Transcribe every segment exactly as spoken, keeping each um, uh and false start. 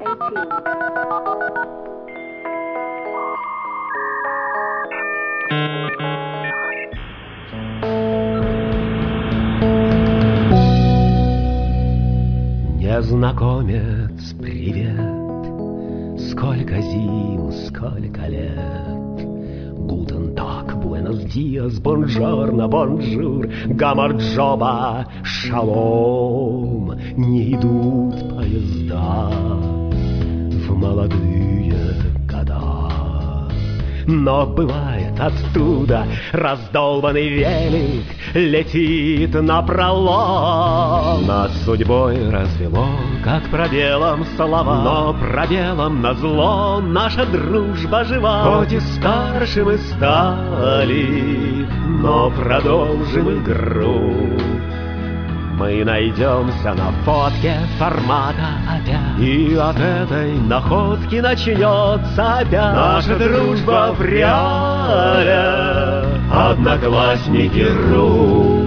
Незнакомец, привет, сколько зим, сколько лет. Гутен так, буэнос диас, бонжорно, бонжур, гамарджоба, шалом. Не идут поезда в молодые года, но бывает оттуда раздолбанный велик летит напролом. Над судьбой развело, как пробелом слова, но пробелом назло наша дружба жива. Хоть и старше мы стали, но продолжим игру. Мы найдемся на фотке формата опять, и от этой находки начнется опять наша дружба в реале. Одноклассники.ру.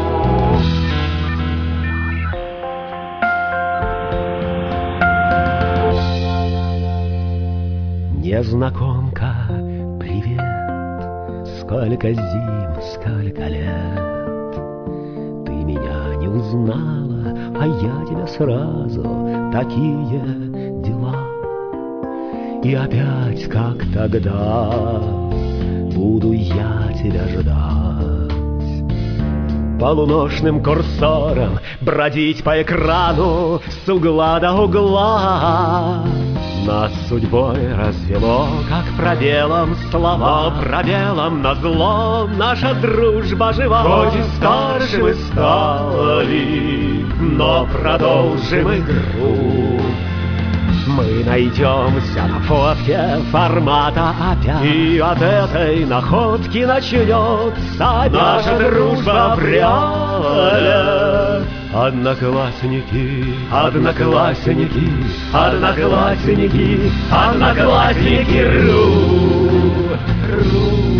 Незнакомка, привет, сколько зим, сколько лет. Ты меня не узнала, а я тебя сразу, такие дела. И опять, как тогда, буду я тебя ждать, полуношным курсором бродить по экрану с угла до угла. Нас судьбой развело, как пробелом слова, но пробелом назло наша дружба жива. Хоть и старше мы стали, но продолжим игру. Мы найдемся на фотке формата опять, и от этой находки начнется опять наша дружба в реале. Одноклассники, одноклассники, одноклассники, одноклассники.ру.